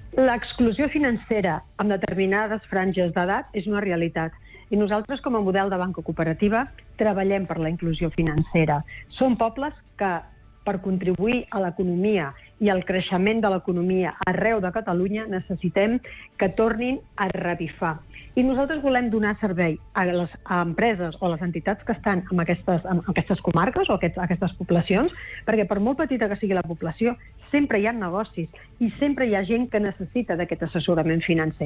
L'exclusió financera amb determinades franges d'edat és una realitat. I nosaltres, com a model de banca cooperativa, treballem per la inclusió financera. Són pobles que, per contribuir a l'economia i al creixement de l'economia arreu de Catalunya, necessitem que tornin a revifar. I nosaltres volem donar servei a les empreses o a les entitats que estan en aquestes comarques o aquestes poblacions, perquè per molt petita que sigui la població, sempre hi ha negocis i sempre hi ha gent que necessita d'aquest assessorament financer.